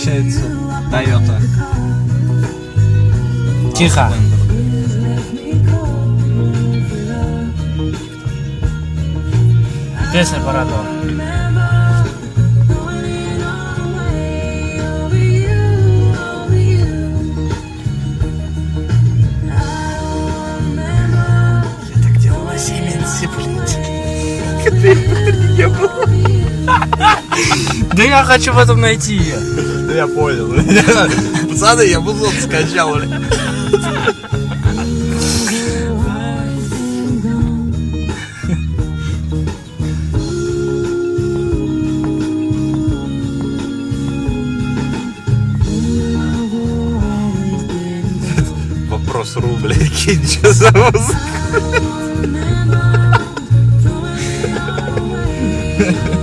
получается. Toyota. Тихо. Песня порадовала. Я так делал на Сименсе, блядь. Не было. Да я хочу в этом найти ее. Да я понял. Пацаны, я музон скачал, блядь. Вопрос рубля, кинь, что за музыка?